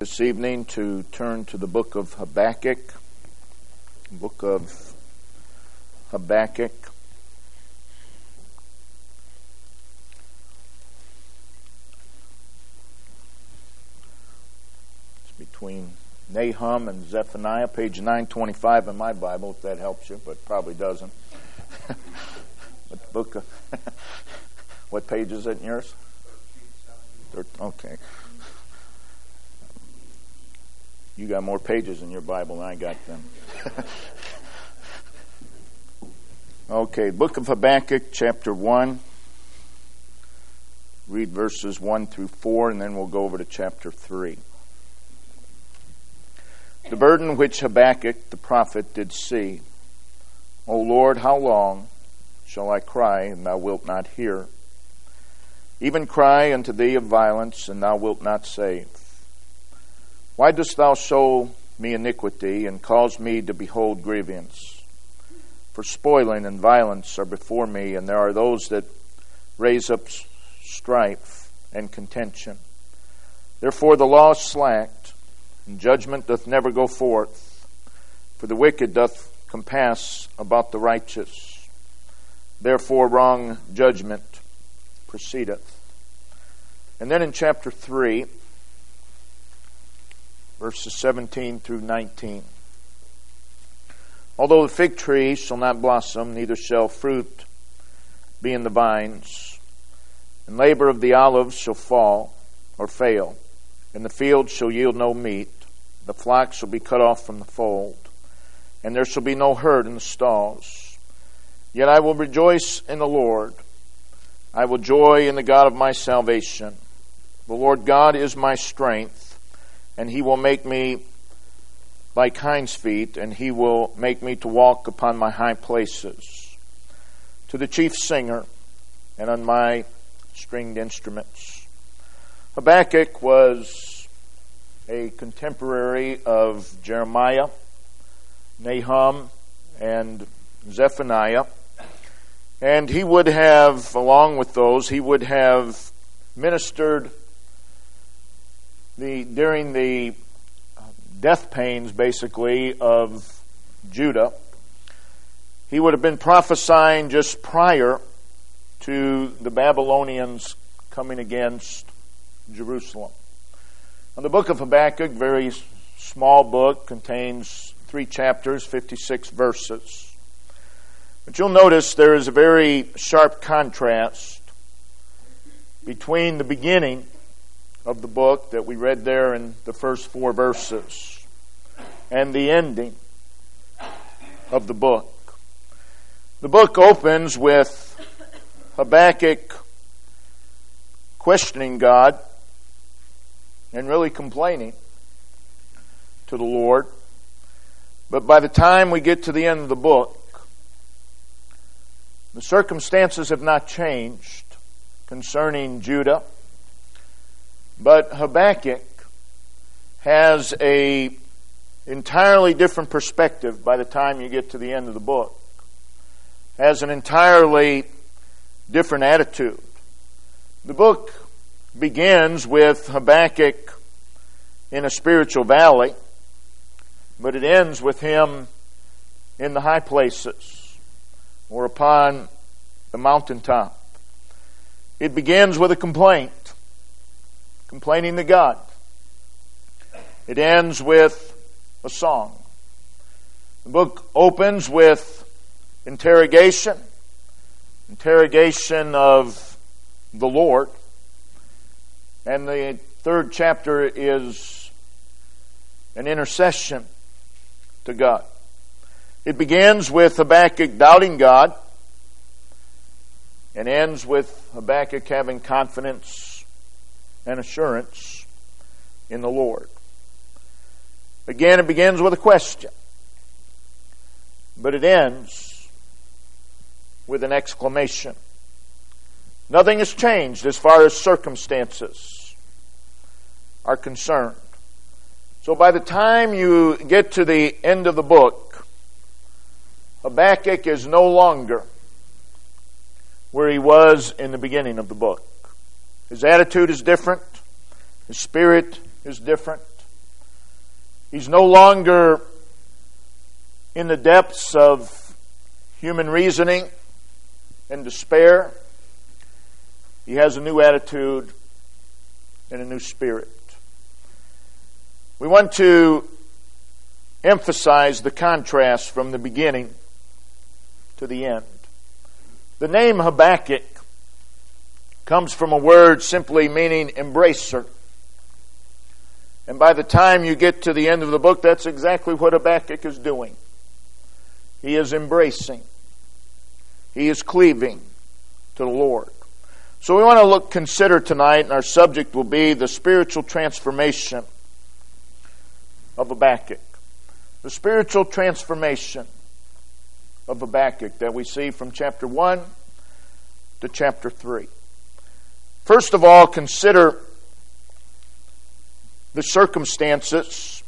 this evening to turn to the book of Habakkuk. Book of Habakkuk. It's between Nahum and Zephaniah, page 925 in my Bible, if that helps you, but probably doesn't. What page is it in yours? Okay. You got more pages in your Bible than I got them. Okay, book of Habakkuk, chapter 1. Read verses 1 through 4, and then we'll go over to chapter 3. The burden which Habakkuk the prophet did see. O Lord, how long shall I cry, and thou wilt not hear? Even cry unto thee of violence, and thou wilt not save. Why dost thou show me iniquity, and cause me to behold grievance? For spoiling and violence are before me, and there are those that raise up strife and contention. Therefore the law is slacked, and judgment doth never go forth. For the wicked doth compass about the righteous. Therefore wrong judgment proceedeth. And then in chapter 3, verses 17 through 19. Although the fig tree shall not blossom, neither shall fruit be in the vines, and labor of the olives shall fall or fail, and the field shall yield no meat, the flock shall be cut off from the fold, and there shall be no herd in the stalls. Yet I will rejoice in the Lord. I will joy in the God of my salvation. The Lord God is my strength, and he will make me like hinds feet, and he will make me to walk upon my high places. To the chief singer, and on my stringed instruments. Habakkuk was a contemporary of Jeremiah, Nahum, and Zephaniah. And he would have, along with those, he would have ministered during the death pains, basically, of Judah. He would have been prophesying just prior to the Babylonians coming against Jerusalem. Now, the book of Habakkuk, very small book, contains 3 chapters, 56 verses. But you'll notice there is a very sharp contrast between the beginning of the book that we read there in the first 4 verses and the ending of the book. The book opens with Habakkuk questioning God and really complaining to the Lord. But by the time we get to the end of the book, the circumstances have not changed concerning Judah, but Habakkuk has an entirely different perspective by the time you get to the end of the book. Has an entirely different attitude. The book begins with Habakkuk in a spiritual valley, but it ends with him in the high places or upon the mountaintop. It begins with a complaint, complaining to God. It ends with a song. The book opens with interrogation of the Lord. And the 3rd chapter is an intercession to God. It begins with Habakkuk doubting God and ends with Habakkuk having confidence and assurance in the Lord. Again, it begins with a question, but it ends with an exclamation. Nothing has changed as far as circumstances are concerned. So by the time you get to the end of the book, Habakkuk is no longer where he was in the beginning of the book. His attitude is different. His spirit is different. He's no longer in the depths of human reasoning and despair. He has a new attitude and a new spirit. We want to emphasize the contrast from the beginning to the end. The name Habakkuk comes from a word simply meaning embracer. And by the time you get to the end of the book, that's exactly what Habakkuk is doing. He is embracing. He is cleaving to the Lord. So we want to consider tonight, and our subject will be the spiritual transformation of Habakkuk. The spiritual transformation of Habakkuk that we see from chapter 1 to chapter 3. First of all, consider the circumstances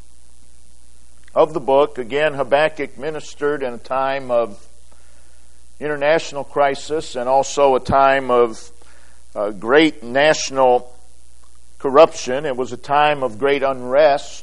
of the book. Again, Habakkuk ministered in a time of international crisis and also a time of great national corruption. It was a time of great unrest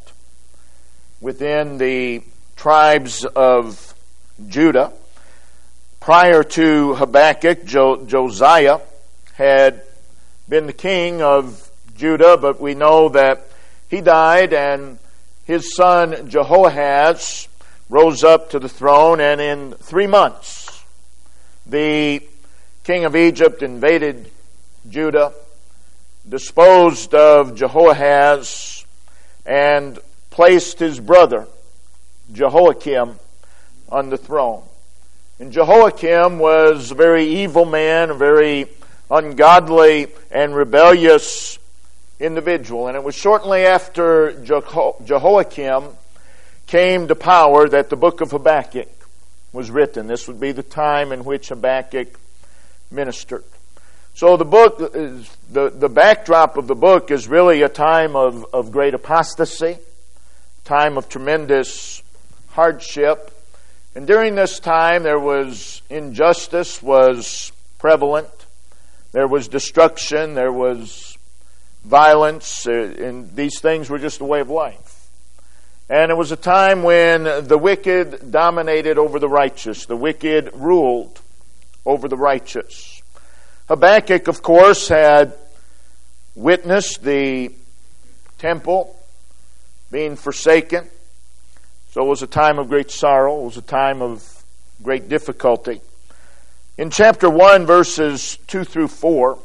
within the tribes of Judah. Prior to Habakkuk, Josiah had been the king of Judah, but we know that he died and his son Jehoahaz rose up to the throne, and in 3 months the king of Egypt invaded Judah, disposed of Jehoahaz, and placed his brother Jehoiakim on the throne. And Jehoiakim was a very evil man, a very ungodly and rebellious individual. And it was shortly after Jehoiakim came to power that the book of Habakkuk was written. This would be the time in which Habakkuk ministered. So the book, the backdrop of the book is really a time of great apostasy, time of tremendous hardship. And during this time there was injustice was prevalent. There was destruction, there was violence, and these things were just a way of life. And it was a time when the wicked dominated over the righteous. The wicked ruled over the righteous. Habakkuk, of course, had witnessed the temple being forsaken. So it was a time of great sorrow. It was a time of great difficulty. In chapter 1, verses 2 through 4,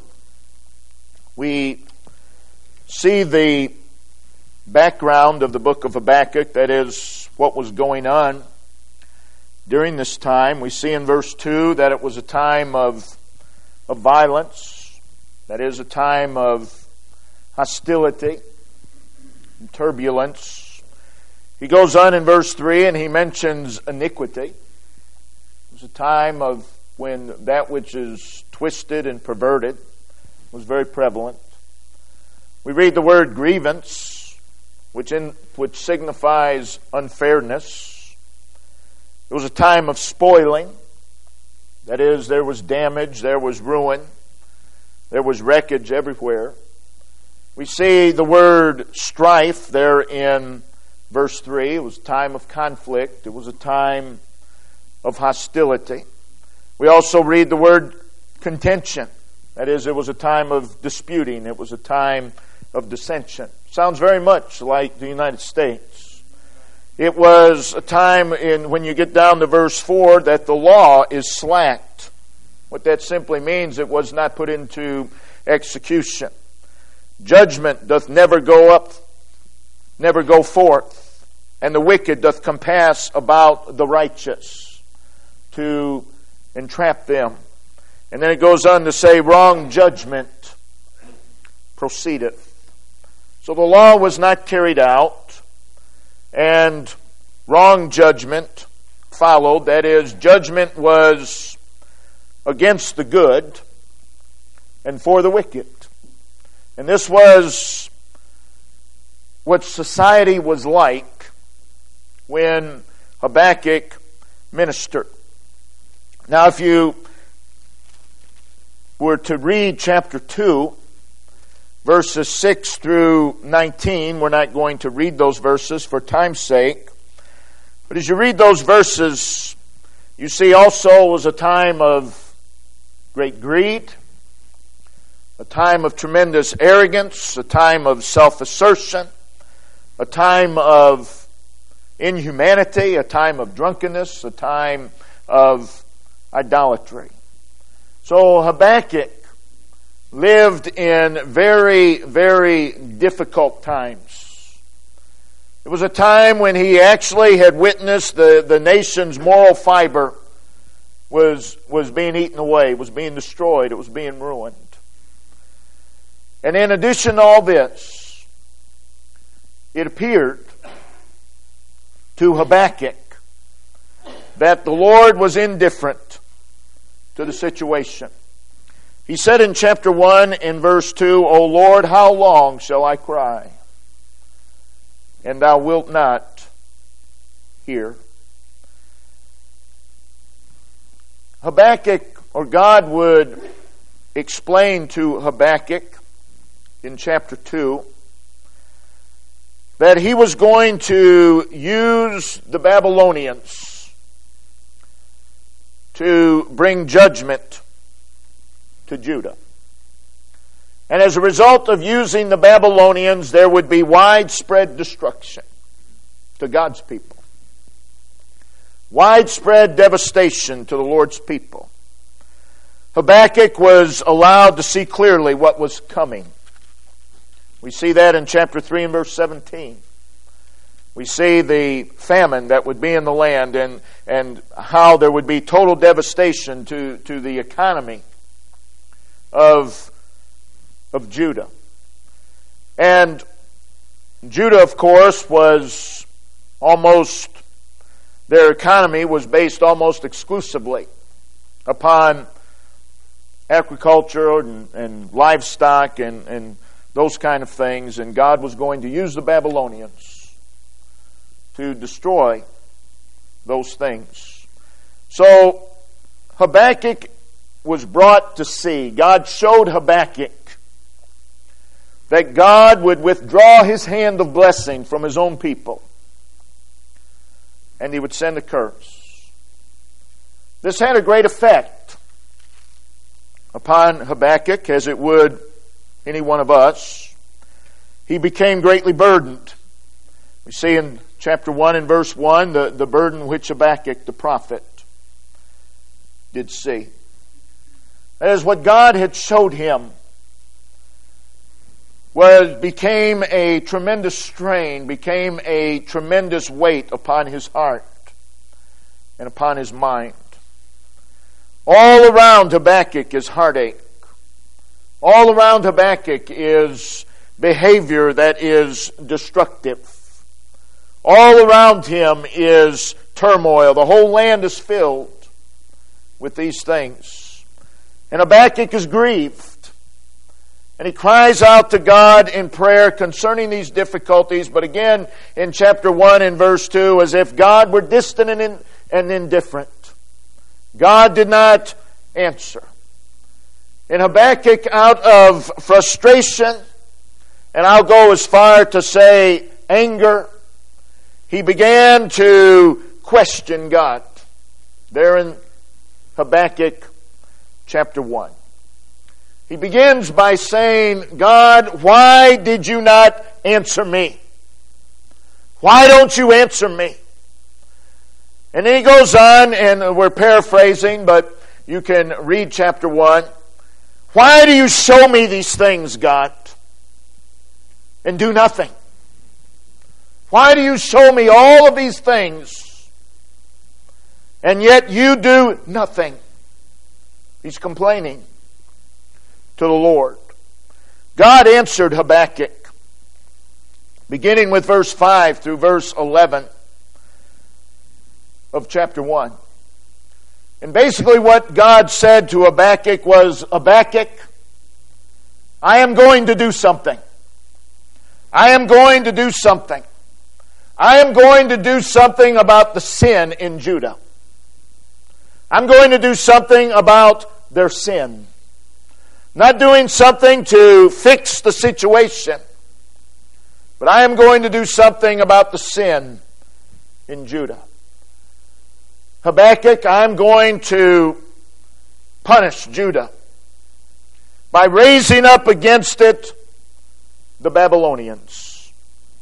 we see the background of the book of Habakkuk, that is, what was going on during this time. We see in verse 2 that it was a time of violence, that is, a time of hostility and turbulence. He goes on in verse 3 and he mentions iniquity. It was a time of when that which is twisted and perverted was very prevalent. We read the word grievance, which signifies unfairness. It was a time of spoiling. That is, there was damage, there was ruin, there was wreckage everywhere. We see the word strife there in verse 3. It was a time of conflict. It was a time of hostility. We also read the word contention. That is, it was a time of disputing. It was a time of dissension. Sounds very much like the United States. It was a time when you get down to verse 4 that the law is slacked. What that simply means, it was not put into execution. Judgment doth never go up, never go forth, and the wicked doth compass about the righteous to entrap them. And then it goes on to say, wrong judgment proceedeth. So the law was not carried out, and wrong judgment followed. That is, judgment was against the good and for the wicked. And this was what society was like when Habakkuk ministered. Now, if you were to read chapter 2, verses 6 through 19. We're not going to read those verses for time's sake. But as you read those verses, you see also it was a time of great greed, a time of tremendous arrogance, a time of self-assertion, a time of inhumanity, a time of drunkenness, a time of idolatry. So Habakkuk lived in very, very difficult times. It was a time when he actually had witnessed the nation's moral fiber was being eaten away, was being destroyed, it was being ruined. And in addition to all this, it appeared to Habakkuk that the Lord was indifferent to the situation. He said in chapter 1 in verse 2, O Lord, how long shall I cry, and thou wilt not hear? Habakkuk, or God would explain to Habakkuk in chapter 2 that he was going to use the Babylonians to bring judgment to Judah. And as a result of using the Babylonians, there would be widespread destruction to God's people. Widespread devastation to the Lord's people. Habakkuk was allowed to see clearly what was coming. We see that in chapter 3 and verse 17. We see the famine that would be in the land and how there would be total devastation to the economy of Judah. And Judah, of course, was almost, their economy was based almost exclusively upon agriculture and livestock and those kind of things, and God was going to use the Babylonians to destroy those things. So Habakkuk was brought to see. God showed Habakkuk that God would withdraw his hand of blessing from his own people, and he would send a curse. This had a great effect upon Habakkuk, as it would any one of us. He became greatly burdened. We see in chapter 1 and verse 1 the burden which Habakkuk the prophet did see. That is, what God had showed him became a tremendous strain, became a tremendous weight upon his heart and upon his mind. All around Habakkuk is heartache. All around Habakkuk is behavior that is destructive. All around him is turmoil. The whole land is filled with these things. And Habakkuk is grieved. And he cries out to God in prayer concerning these difficulties. But again, in chapter 1 and verse 2, as if God were distant and indifferent. God did not answer. And Habakkuk, out of frustration, and I'll go as far to say anger, he began to question God. There in Habakkuk chapter 1. He begins by saying, God, why did you not answer me? Why don't you answer me? And then he goes on, and we're paraphrasing, but you can read chapter 1. Why do you show me these things, God, and do nothing? Why do you show me all of these things, and yet you do nothing? He's complaining to the Lord. God answered Habakkuk, beginning with verse 5 through verse 11 of chapter 1. And basically what God said to Habakkuk was, Habakkuk, I am going to do something. I am going to do something. I am going to do something about the sin in Judah. I'm going to do something about their sin. Not doing something to fix the situation, but I am going to do something about the sin in Judah. Habakkuk, I'm going to punish Judah by raising up against it the Babylonians.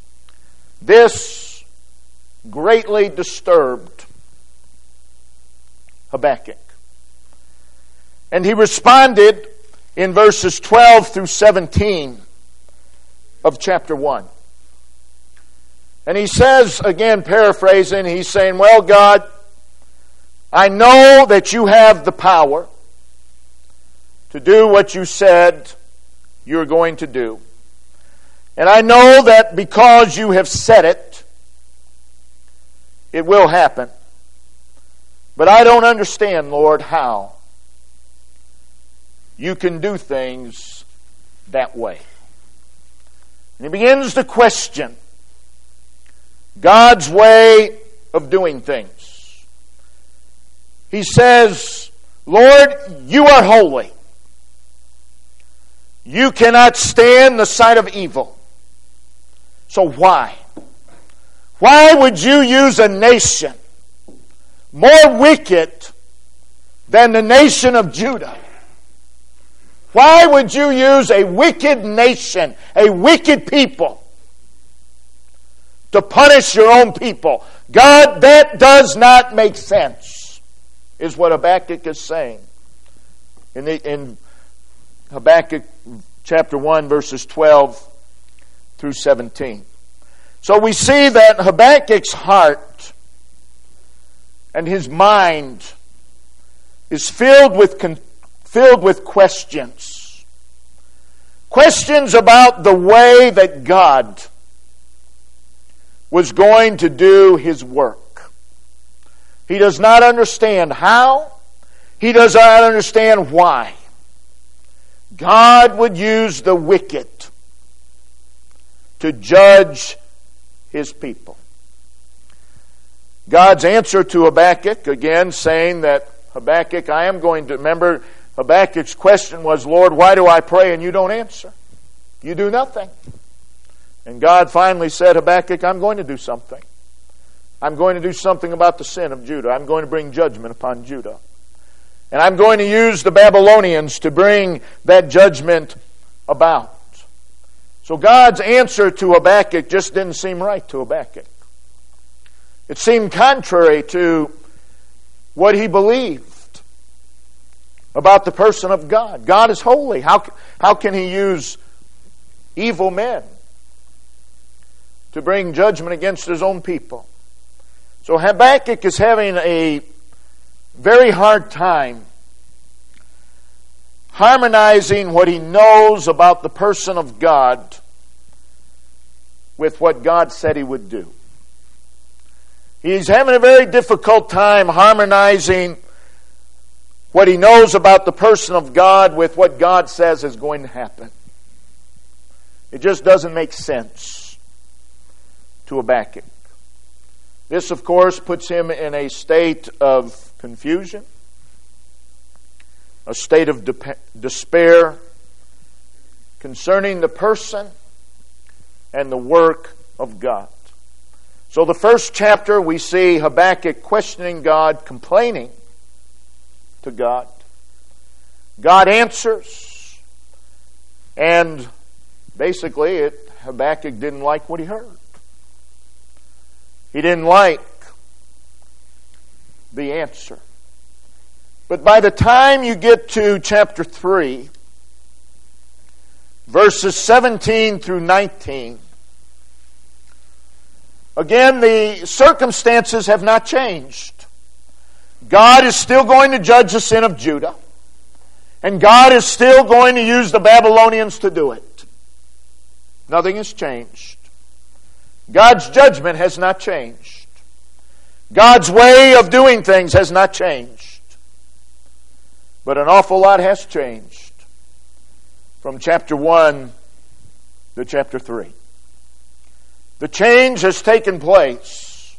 This greatly disturbed Habakkuk. And he responded in verses 12 through 17 of chapter 1. And he says, again paraphrasing, he's saying, well, God, I know that you have the power to do what you said you're going to do. And I know that because you have said it, it will happen. But I don't understand, Lord, how you can do things that way. And he begins to question God's way of doing things. He says, Lord, you are holy. You cannot stand the sight of evil. So why? Why would you use a nation more wicked than the nation of Judah? Why would you use a wicked nation, a wicked people, to punish your own people? God, that does not make sense, is what Habakkuk is saying. In Habakkuk chapter 1, verses 12 through 17. So we see that Habakkuk's heart and his mind is filled with questions. Questions about the way that God was going to do His work. He does not understand how. He does not understand why God would use the wicked to judge His people. God's answer to Habakkuk, again saying that, Habakkuk, I am going to... Remember, Habakkuk's question was, Lord, why do I pray and you don't answer? You do nothing. And God finally said, Habakkuk, I'm going to do something. I'm going to do something about the sin of Judah. I'm going to bring judgment upon Judah. And I'm going to use the Babylonians to bring that judgment about. So God's answer to Habakkuk just didn't seem right to Habakkuk. It seemed contrary to what he believed about the person of God. God is holy. How can He use evil men to bring judgment against His own people? So Habakkuk is having a very hard time harmonizing what he knows about the person of God with what God said He would do. He's having a very difficult time harmonizing what he knows about the person of God with what God says is going to happen. It just doesn't make sense to Habakkuk. This, of course, puts him in a state of confusion, a state of despair concerning the person and the work of God. So the first chapter we see Habakkuk questioning God, complaining to God. God answers, and basically Habakkuk didn't like what he heard. He didn't like the answer. But by the time you get to chapter 3, verses 17 through 19, again, the circumstances have not changed. God is still going to judge the sin of Judah. And God is still going to use the Babylonians to do it. Nothing has changed. God's judgment has not changed. God's way of doing things has not changed. But an awful lot has changed from chapter 1 to chapter 3. The change has taken place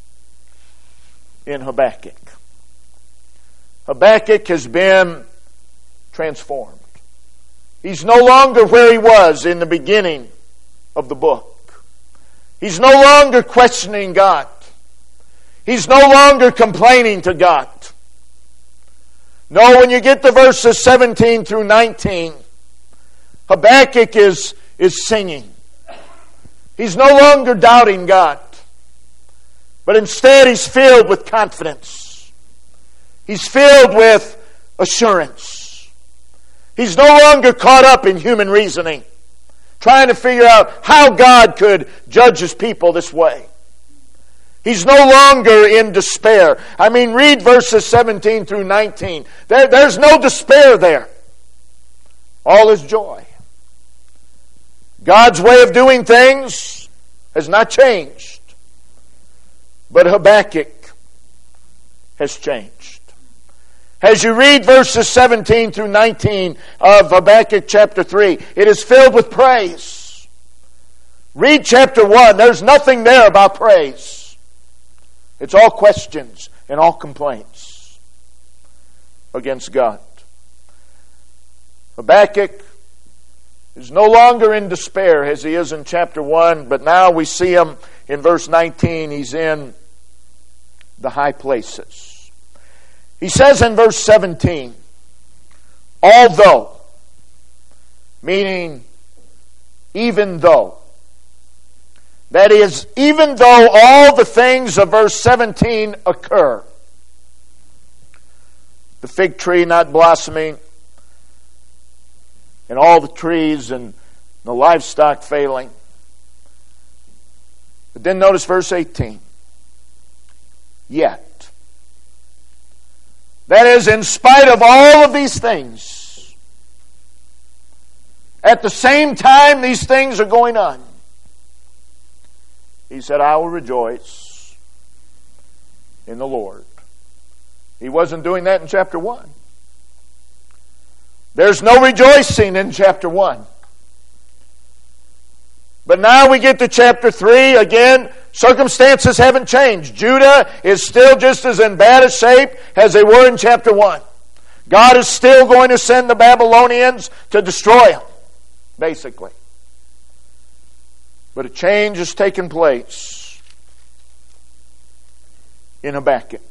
in Habakkuk. Habakkuk has been transformed. He's no longer where he was in the beginning of the book. He's no longer questioning God. He's no longer complaining to God. No, when you get to verses 17 through 19, Habakkuk is singing. He's no longer doubting God, but instead he's filled with confidence. He's filled with assurance. He's no longer caught up in human reasoning, trying to figure out how God could judge His people this way. He's no longer in despair. I mean, read verses 17 through 19. There's no despair there. All is joy. God's way of doing things has not changed. But Habakkuk has changed. As you read verses 17 through 19 of Habakkuk chapter 3, it is filled with praise. Read chapter 1. There's nothing there about praise. It's all questions and all complaints against God. Habakkuk is no longer in despair as he is in chapter 1, but now we see him in verse 19. He's in the high places. He says in verse 17, although, meaning even though. That is, even though all the things of verse 17 occur. The fig tree not blossoming, and all the trees and the livestock failing. But then notice verse 18. Yet. That is, in spite of all of these things, at the same time these things are going on, he said, I will rejoice in the Lord. He wasn't doing that in chapter 1. There's no rejoicing in chapter 1. But now we get to chapter 3. Again, circumstances haven't changed. Judah is still just as in bad a shape as they were in chapter 1. God is still going to send the Babylonians to destroy them, basically. But a change has taken place in Habakkuk.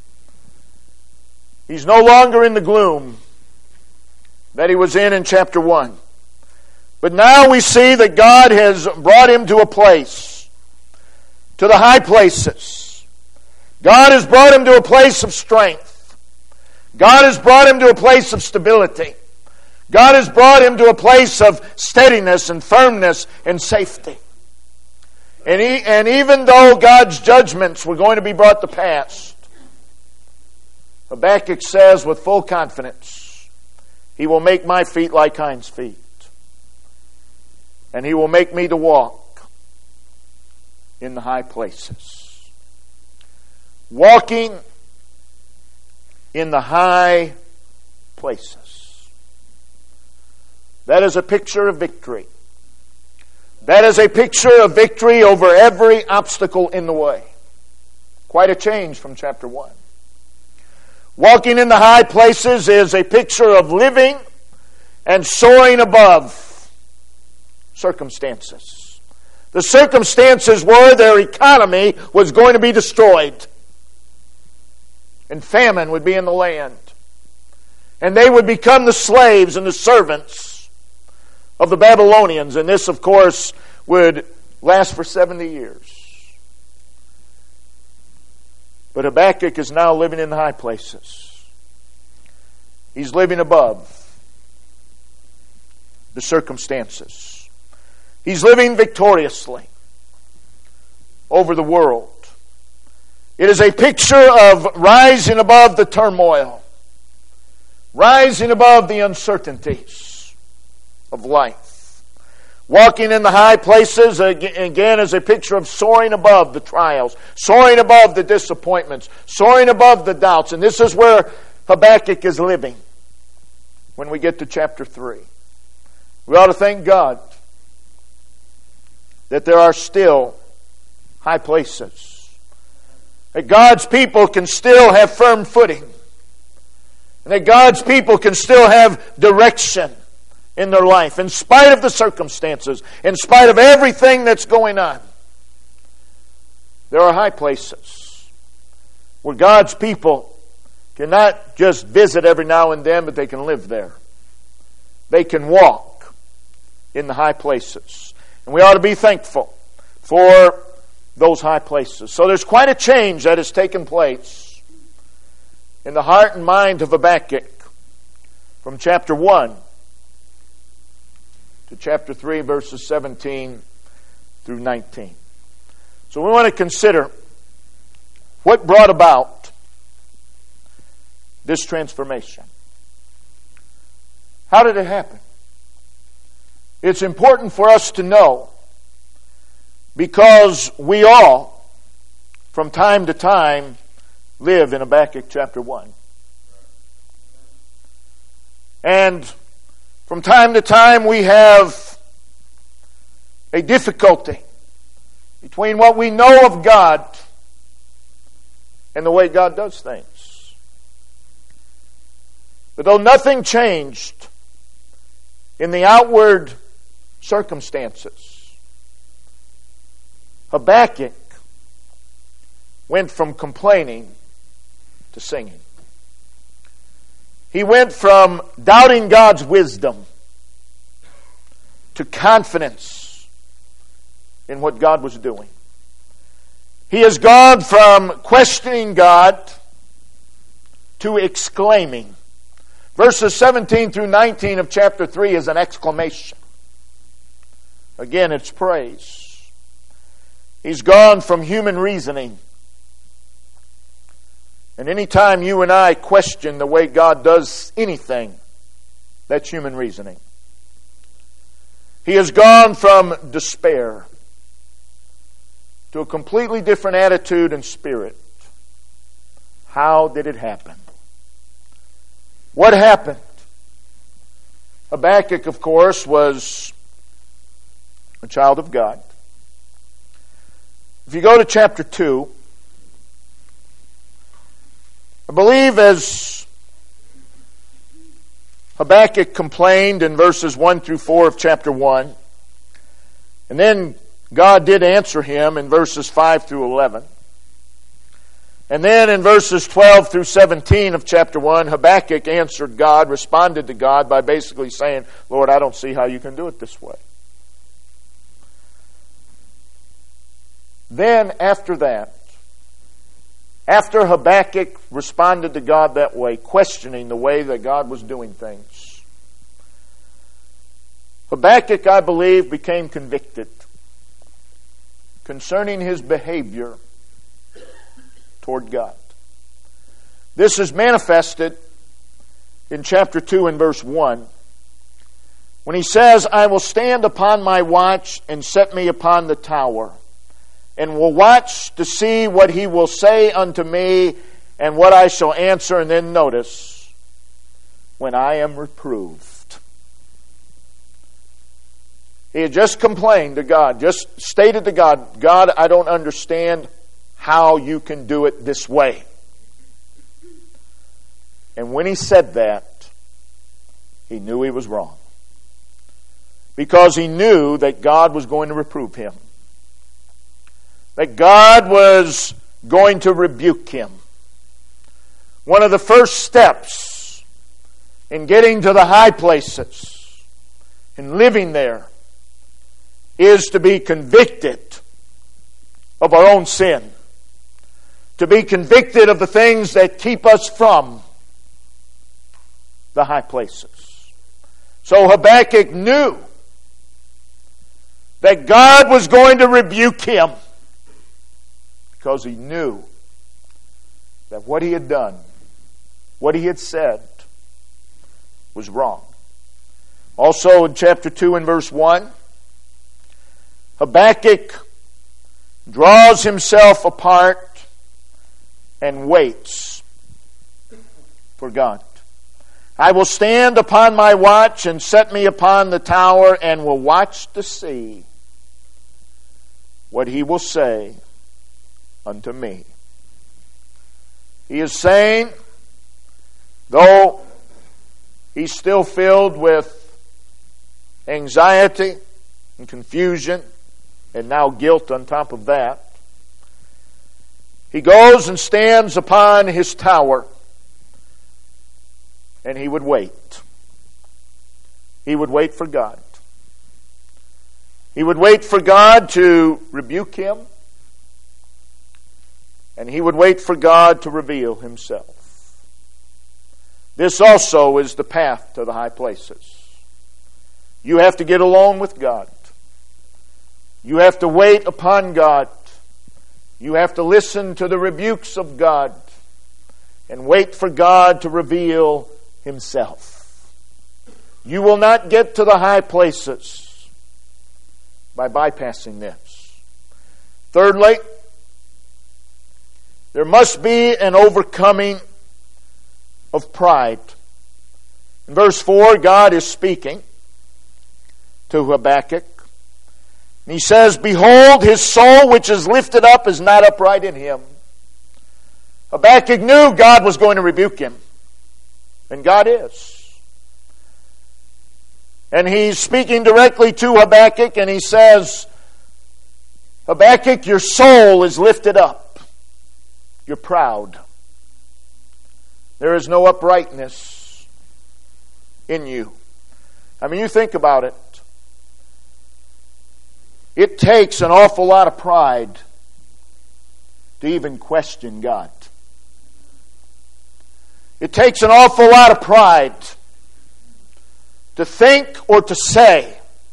He's no longer in the gloom that he was in chapter 1. But now we see that God has brought him to a place, to the high places. God has brought him to a place of strength. God has brought him to a place of stability. God has brought him to a place of steadiness and firmness and safety. And even though God's judgments were going to be brought to pass, Habakkuk says with full confidence, He will make my feet like hinds' feet. And He will make me to walk in the high places. Walking in the high places. That is a picture of victory. That is a picture of victory over every obstacle in the way. Quite a change from chapter 1. Walking in the high places is a picture of living and soaring above circumstances. The circumstances were their economy was going to be destroyed. And famine would be in the land. And they would become the slaves and the servants of the Babylonians. And this, of course, would last for 70 years. But Habakkuk is now living in the high places. He's living above the circumstances. He's living victoriously over the world. It is a picture of rising above the turmoil, rising above the uncertainties of life. Walking in the high places, again, is a picture of soaring above the trials, soaring above the disappointments, soaring above the doubts. And this is where Habakkuk is living when we get to chapter 3. We ought to thank God that there are still high places, that God's people can still have firm footing, and that God's people can still have direction in their life, in spite of the circumstances, in spite of everything that's going on. There are high places where God's people cannot just visit every now and then, but they can live there. They can walk in the high places. And we ought to be thankful for those high places. So there's quite a change that has taken place in the heart and mind of Habakkuk from chapter 1 to chapter 3, verses 17 through 19. So we want to consider what brought about this transformation. How did it happen? It's important for us to know, because we all, from time to time, live in Habakkuk chapter 1. And from time to time we have a difficulty between what we know of God and the way God does things. But though nothing changed in the outward circumstances, Habakkuk went from complaining to singing. He went from doubting God's wisdom to confidence in what God was doing. He has gone from questioning God to exclaiming. Verses 17 through 19 of chapter 3 is an exclamation. Again, it's praise. He's gone from human reasoning. And anytime you and I question the way God does anything, that's human reasoning. He has gone from despair to a completely different attitude and spirit. How did it happen? What happened? Habakkuk, of course, was a child of God. If you go to chapter 2, I believe as Habakkuk complained in verses 1 through 4 of chapter 1, and then God did answer him in verses 5 through 11. And then in verses 12 through 17 of chapter 1, Habakkuk answered God, responded to God by basically saying, Lord, I don't see how you can do it this way. Then after that, after Habakkuk responded to God that way, questioning the way that God was doing things, Habakkuk, I believe, became convicted concerning his behavior toward God. This is manifested in chapter 2 and verse 1, when he says, I will stand upon my watch and set me upon the tower, and will watch to see what he will say unto me, and what I shall answer. And then notice, when I am reproved. He had just complained to God, just stated to God, God, I don't understand how you can do it this way. And when he said that, he knew he was wrong. Because he knew that God was going to reprove him. That God was going to rebuke him. One of the first steps in getting to the high places, in living there, is to be convicted of our own sin. To be convicted of the things that keep us from the high places. So Habakkuk knew that God was going to rebuke him, because he knew that what he had done, what he had said, was wrong. Also in chapter 2 and verse 1, Habakkuk draws himself apart and waits for God. I will stand upon my watch and set me upon the tower, and will watch to see what he will say unto me. He is saying, though he's still filled with anxiety and confusion, and now guilt on top of that. He goes and stands upon his tower, and he would wait. He would wait for God. He would wait for God to rebuke him, and he would wait for God to reveal himself. This also is the path to the high places. You have to get alone with God. You have to wait upon God. You have to listen to the rebukes of God and wait for God to reveal himself. You will not get to the high places by bypassing this. Thirdly, there must be an overcoming of pride. In verse 4, God is speaking to Habakkuk. And he says, "Behold, his soul which is lifted up is not upright in him." Habakkuk knew God was going to rebuke him. And God is. And he's speaking directly to Habakkuk, and he says, "Habakkuk, your soul is lifted up. You're proud. There is no uprightness in you." I mean, you think about it. It takes an awful lot of pride to even question God. It takes an awful lot of pride to think or to say,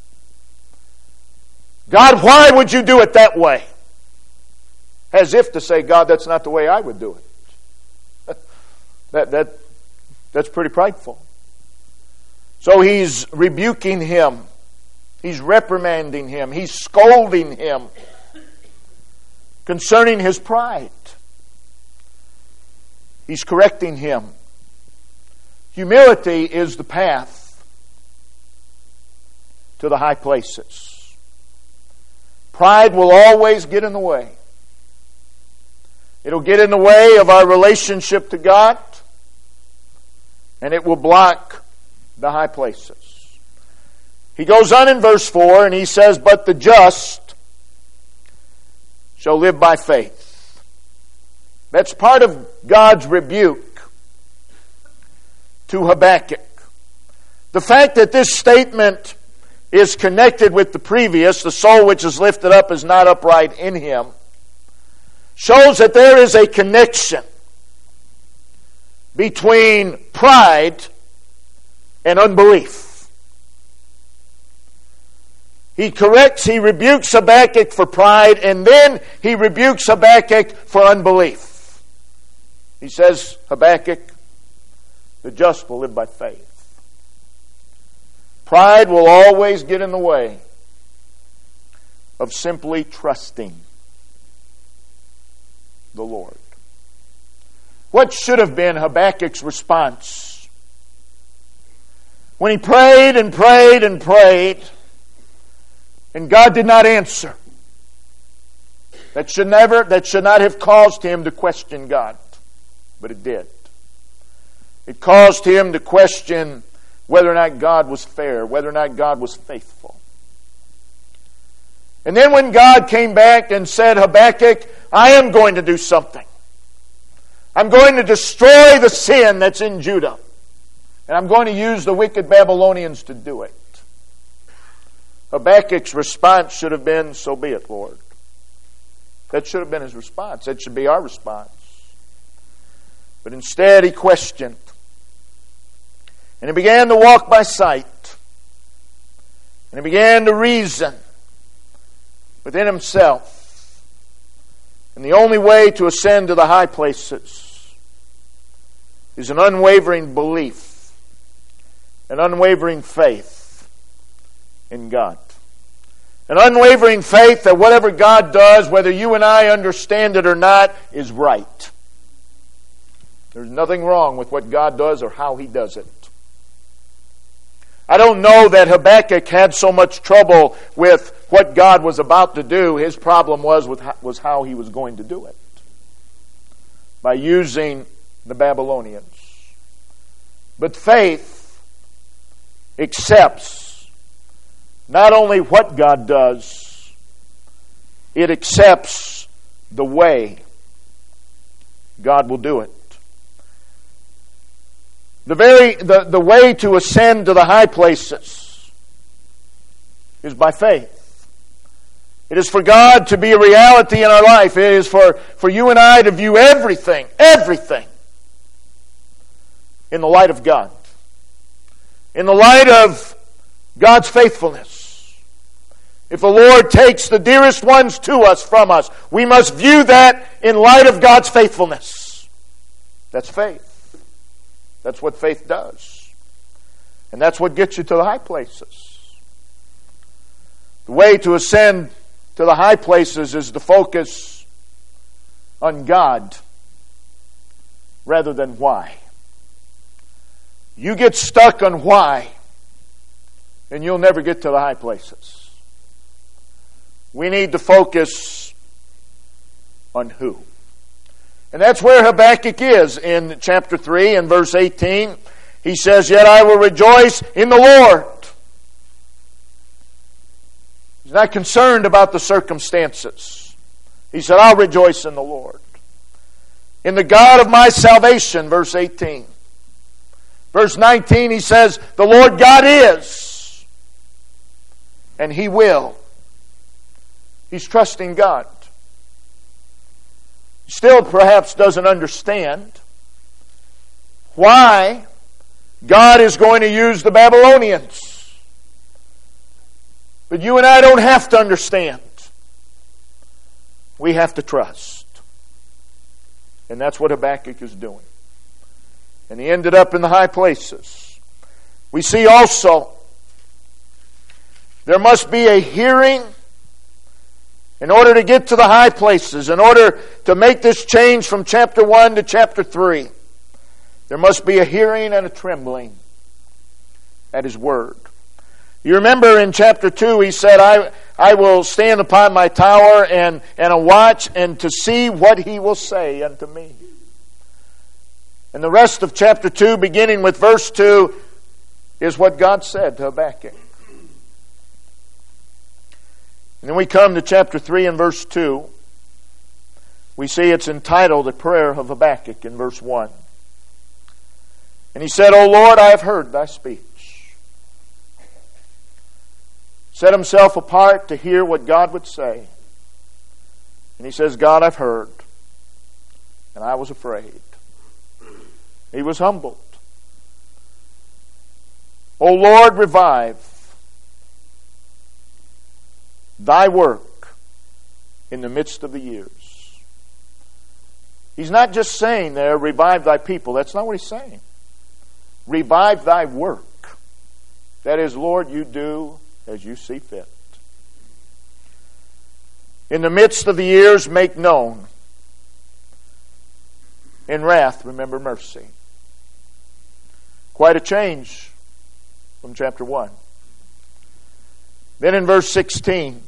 "God, why would you do it that way?" As if to say, "God, that's not the way I would do it." That's pretty prideful. So he's rebuking him. He's reprimanding him. He's scolding him concerning his pride. He's correcting him. Humility is the path to the high places. Pride will always get in the way. It'll get in the way of our relationship to God, and it will block the high places. He goes on in verse 4 and he says, "But the just shall live by faith." That's part of God's rebuke to Habakkuk. The fact that this statement is connected with the previous, "The soul which is lifted up is not upright in him," shows that there is a connection between pride and unbelief. He rebukes Habakkuk for pride, and then he rebukes Habakkuk for unbelief. He says, "Habakkuk, the just will live by faith." Pride will always get in the way of simply trusting the Lord. What should have been Habakkuk's response when he prayed and prayed and prayed, and God did not answer? That should not have caused him to question God, but it did. It caused him to question whether or not God was fair, whether or not God was faithful. And then when God came back and said, "Habakkuk, I am going to do something. I'm going to destroy the sin that's in Judah, and I'm going to use the wicked Babylonians to do it." Habakkuk's response should have been, "So be it, Lord." That should have been his response. That should be our response. But instead he questioned. And he began to walk by sight. And he began to reason within himself. And the only way to ascend to the high places is an unwavering belief, an unwavering faith in God. An unwavering faith that whatever God does, whether you and I understand it or not, is right. There's nothing wrong with what God does or how He does it. I don't know that Habakkuk had so much trouble with what God was about to do. His problem was how He was going to do it. By using the Babylonians. But faith accepts not only what God does, it accepts the way God will do it. The way to ascend to the high places is by faith. It is for God to be a reality in our life. It is for you and I to view everything in the light of God. In the light of God's faithfulness. If the Lord takes the dearest ones to us from us, we must view that in light of God's faithfulness. That's faith. That's what faith does. And that's what gets you to the high places. The way to ascend to the high places is to focus on God rather than why. You get stuck on why, and you'll never get to the high places. We need to focus on who. And that's where Habakkuk is in chapter 3 and verse 18. He says, "Yet I will rejoice in the Lord." He's not concerned about the circumstances. He said, "I'll rejoice in the Lord. In the God of my salvation," verse 18. Verse 19, he says, "The Lord God is, and He will." He's trusting God. Still perhaps doesn't understand why God is going to use the Babylonians. But you and I don't have to understand. We have to trust. And that's what Habakkuk is doing. And he ended up in the high places. We see also there must be a hearing in order to get to the high places, in order to make this change from chapter 1 to chapter 3. There must be a hearing and a trembling at His word. You remember in chapter 2 he said, I will stand upon my tower and a watch and to see what He will say unto me. And the rest of chapter 2, beginning with verse 2, is what God said to Habakkuk. And then we come to chapter 3 and verse 2. We see it's entitled, "The Prayer of Habakkuk," in verse 1. And he said, "O Lord, I have heard thy speech." Set himself apart to hear what God would say. And he says, "God, I've heard, and I was afraid." He was humbled. "O Lord, revive thy work in the midst of the years." He's not just saying there, "Revive thy people." That's not what he's saying. Revive thy work. That is, Lord, you do as you see fit. In the midst of the years, make known. In wrath, remember mercy. Quite a change from chapter 1. Then in verse 16,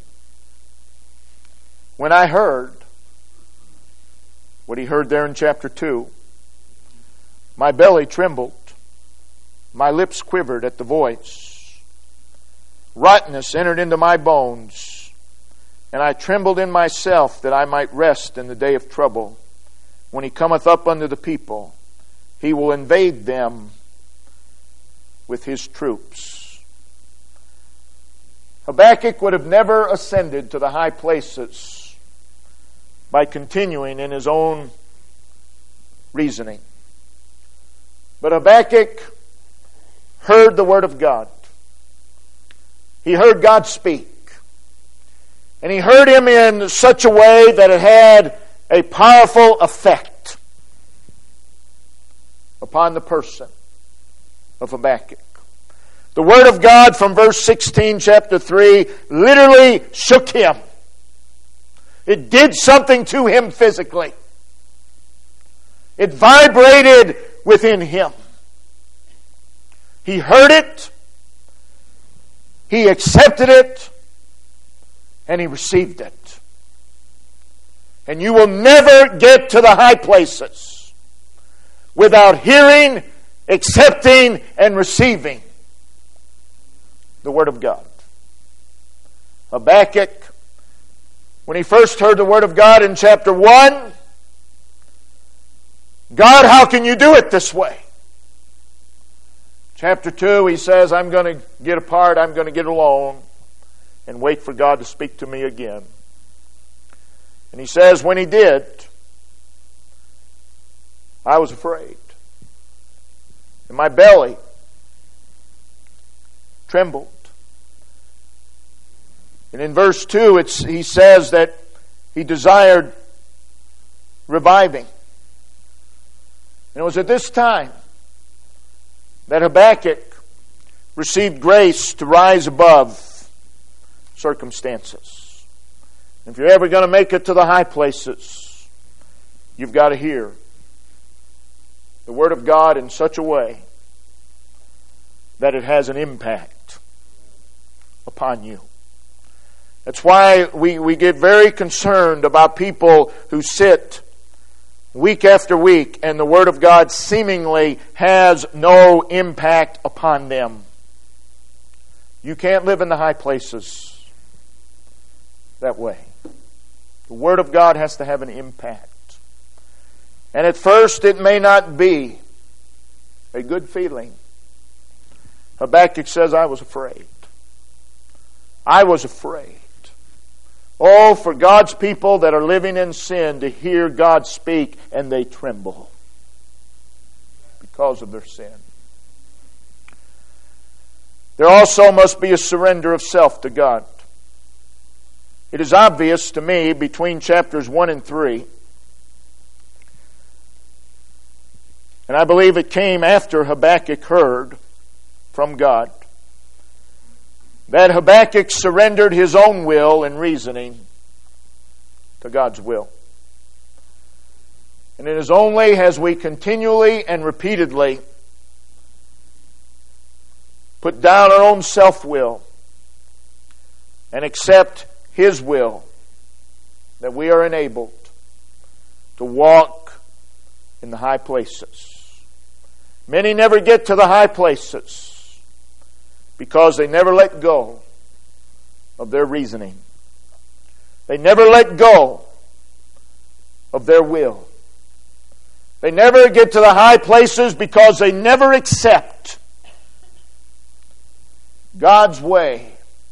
when I heard what he heard there in chapter 2, my belly trembled, my lips quivered at the voice. Rottenness entered into my bones, and I trembled in myself that I might rest in the day of trouble. When he cometh up unto the people, he will invade them with his troops. Habakkuk would have never ascended to the high places by continuing in his own reasoning. But Habakkuk heard the word of God. He heard God speak. And he heard Him in such a way that it had a powerful effect upon the person of Habakkuk. The Word of God from verse 16, chapter 3, literally shook him. It did something to him physically. It vibrated within him. He heard it, he accepted it, and he received it. And you will never get to the high places without hearing, accepting, and receiving the Word of God. Habakkuk, when he first heard the Word of God in chapter 1, God, how can you do it this way? Chapter 2, he says, I'm going to get apart, I'm going to get alone, and wait for God to speak to me again. And he says, when he did, I was afraid. And my belly trembled. And in verse 2, he says that he desired reviving. And it was at this time that Habakkuk received grace to rise above circumstances. And if you're ever going to make it to the high places, you've got to hear the Word of God in such a way that it has an impact upon you. That's why we get very concerned about people who sit week after week and the Word of God seemingly has no impact upon them. You can't live in the high places that way. The Word of God has to have an impact. And at first it may not be a good feeling. Habakkuk says, I was afraid. I was afraid. Oh, for God's people that are living in sin to hear God speak and they tremble because of their sin. There also must be a surrender of self to God. It is obvious to me between chapters 1 and 3, and I believe it came after Habakkuk heard from God, that Habakkuk surrendered his own will and reasoning to God's will. And it is only as we continually and repeatedly put down our own self-will and accept His will that we are enabled to walk in the high places. Many never get to the high places because they never let go of their reasoning. They never let go of their will. They never get to the high places because they never accept God's way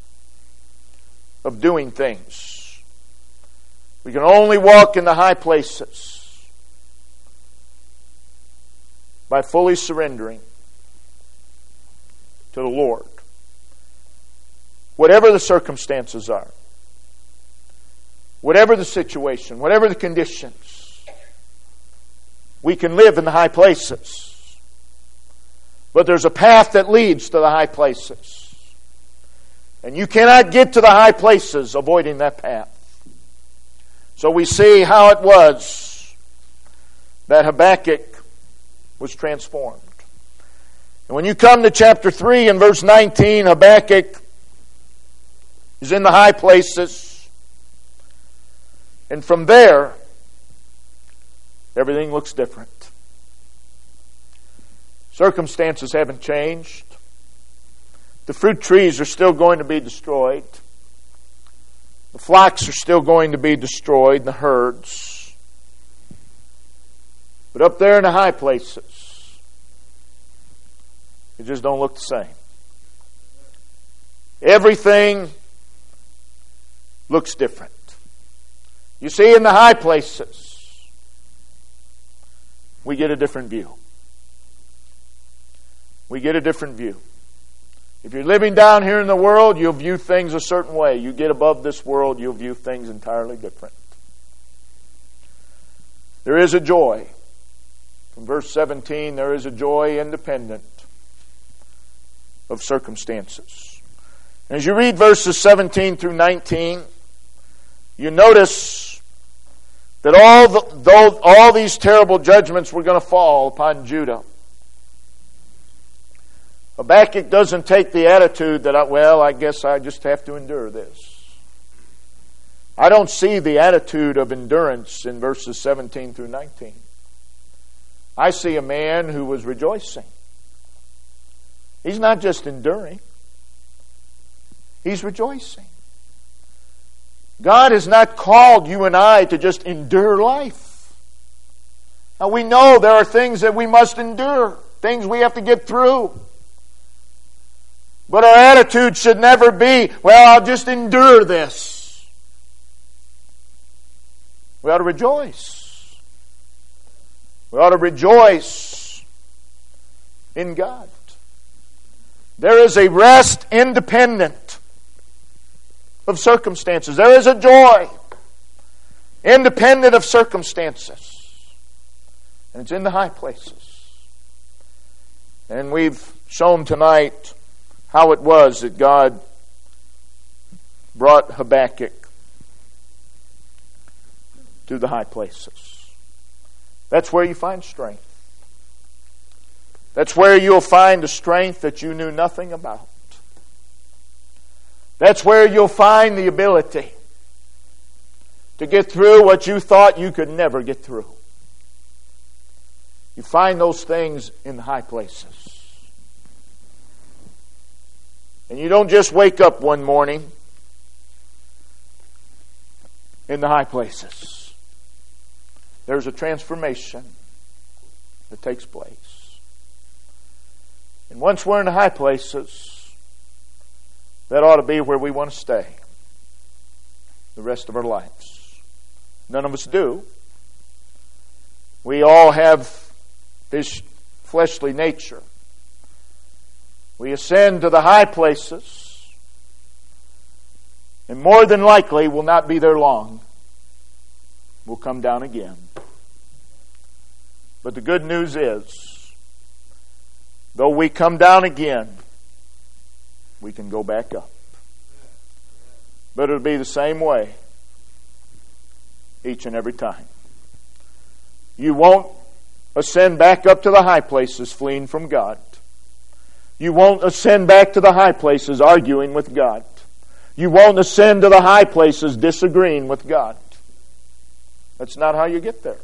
of doing things. We can only walk in the high places by fully surrendering to the Lord. Whatever the circumstances are, whatever the situation, whatever the conditions, we can live in the high places. But there's a path that leads to the high places. And you cannot get to the high places avoiding that path. So we see how it was that Habakkuk was transformed. And when you come to chapter 3 and verse 19, Habakkuk is in the high places. And from there, everything looks different. Circumstances haven't changed. The fruit trees are still going to be destroyed. The flocks are still going to be destroyed, the herds. But up there in the high places, it just don't look the same. Everything looks different. You see, in the high places, we get a different view. We get a different view. If you're living down here in the world, you'll view things a certain way. You get above this world, you'll view things entirely different. There is a joy. From verse 17, there is a joy independent of circumstances. As you read verses 17 through 19, you notice that all these terrible judgments were going to fall upon Judah. Habakkuk doesn't take the attitude that, I guess I just have to endure this. I don't see the attitude of endurance in verses 17 through 19. I see a man who was rejoicing. He's not just enduring. He's rejoicing. God has not called you and I to just endure life. Now we know there are things that we must endure, things we have to get through. But our attitude should never be, well, I'll just endure this. We ought to rejoice. We ought to rejoice in God. There is a rest independent of circumstances. There is a joy independent of circumstances. And it's in the high places. And we've shown tonight how it was that God brought Habakkuk to the high places. That's where you find strength. That's where you'll find a strength that you knew nothing about. That's where you'll find the ability to get through what you thought you could never get through. You find those things in the high places. And you don't just wake up one morning in the high places. There's a transformation that takes place. And once we're in the high places, that ought to be where we want to stay the rest of our lives. None of us do. We all have this fleshly nature. We ascend to the high places, and more than likely will not be there long. We'll come down again. But the good news is, though we come down again, we can go back up. But it'll be the same way each and every time. You won't ascend back up to the high places fleeing from God. You won't ascend back to the high places arguing with God. You won't ascend to the high places disagreeing with God. That's not how you get there.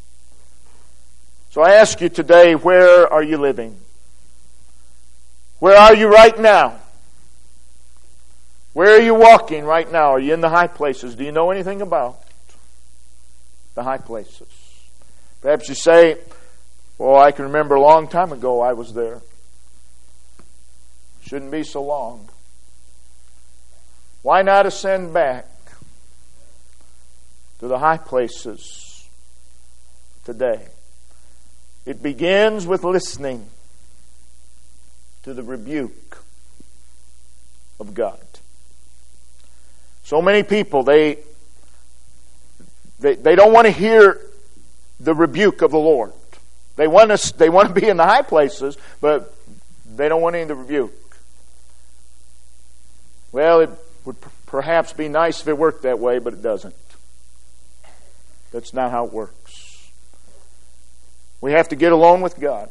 So I ask you today, where are you living? Where are you right now? Where are you walking right now? Are you in the high places? Do you know anything about the high places? Perhaps you say, well, I can remember a long time ago I was there. Shouldn't be so long. Why not ascend back to the high places today? It begins with listening to the rebuke of God. So many people, they don't want to hear the rebuke of the Lord. They want to be in the high places, but they don't want any of the rebuke. Well, it would perhaps be nice if it worked that way, but it doesn't. That's not how it works. We have to get alone with God,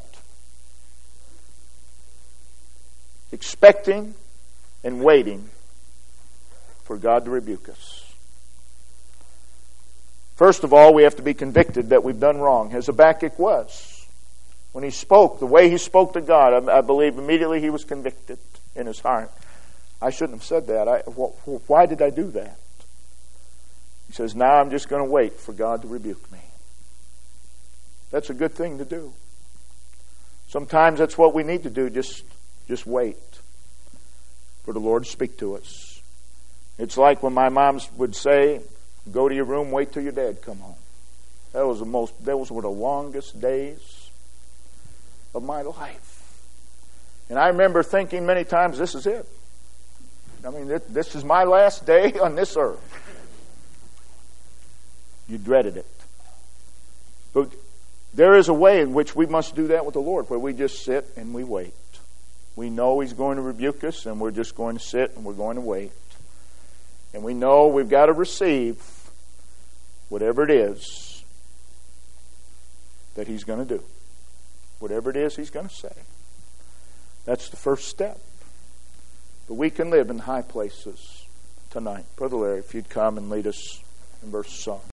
expecting and waiting for God to rebuke us. First of all, we have to be convicted that we've done wrong, as Habakkuk was. When he spoke, the way he spoke to God, I believe immediately he was convicted in his heart. I shouldn't have said that. Why did I do that? He says, now I'm just going to wait for God to rebuke me. That's a good thing to do. Sometimes that's what we need to do, just wait for the Lord to speak to us. It's like when my mom would say, go to your room, wait till your dad come home. Those were the longest days of my life. And I remember thinking many times, this is it. I mean, this is my last day on this earth. You dreaded it. But there is a way in which we must do that with the Lord, where we just sit and we wait. We know He's going to rebuke us, and we're just going to sit and we're going to wait. And we know we've got to receive whatever it is that He's going to do. Whatever it is He's going to say. That's the first step. But we can live in high places tonight. Brother Larry, if you'd come and lead us in verse of song.